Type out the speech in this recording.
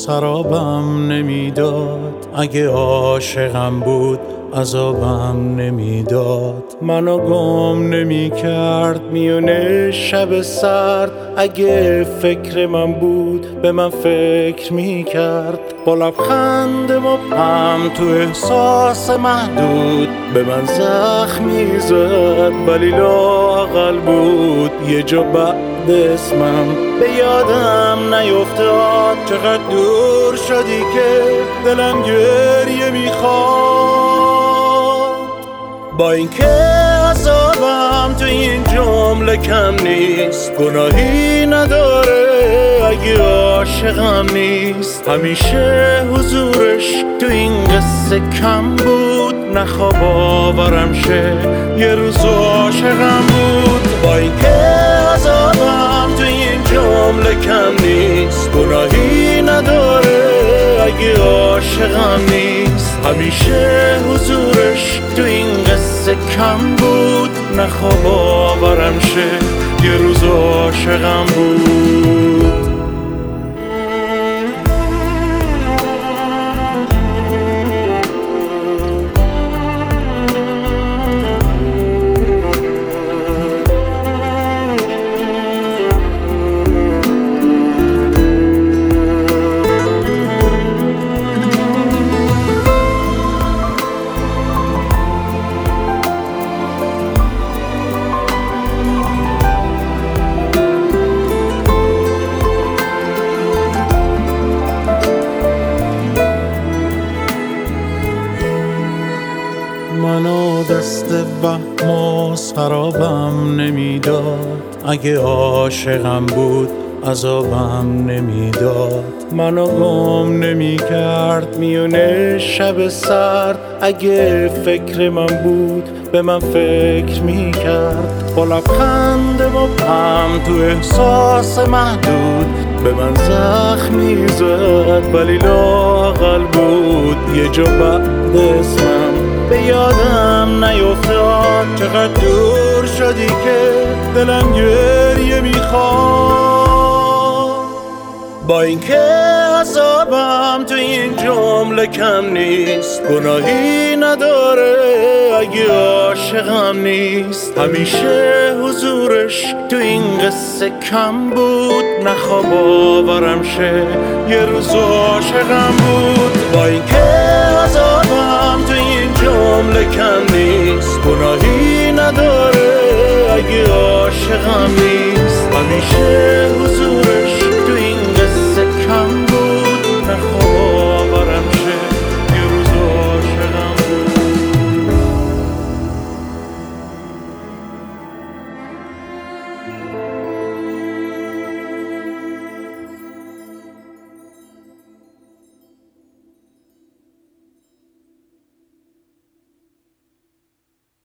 سرابم نمیداد، اگه عاشقم بود عذابم نمیداد. منو گم نمی کرد میونه شب سرد، اگه فکر من بود به من فکر می کرد. با لبخند مبهم تو احساس محدود به من زخم می زد، ولی لااقل بود یه جا بعد اسمم به یادم نیفتاد. چقدر دور شدی که دلم گریه میخواد. با اینکه عذابم تو این جمله کم نیست، گناهی نداره اگه عاشقم نیست. همیشه حضورش تو این قصه کم بود، نخواب آورم شه یه روز عاشقم بود. با اینکه عذابم تو این جمله کم نیست، گناهی نداره اگه عاشقم نیست. همیشه حضورش تو این قصه کم بود، نخواب آورم شه یه روز عاشقم بود. منو دست وهم و سرابم نمیداد، اگه عاشقم بود عذابم نمیداد. منو گم نمی کرد میونه شب سرد، اگه فکر من بود به من فکر می کرد. با لبخند مبهم تو احساس محدود به من زخم می زد، ولی لااقل بود یه جا بعد اسمم به یادم نیفتاد. چقدر دور شدی که دلم گریه میخواد. با اینکه عذابم تو این جمله کم نیست، گناهی نداره اگه عاشقم نیست. همیشه حضورش تو این قصه کم بود، نخواب آورم شه یه روز عاشقم بود. با اینکه عذابم تو این جمله کم نیست، گناهی نداره اگه عاشقم نیست. همیشه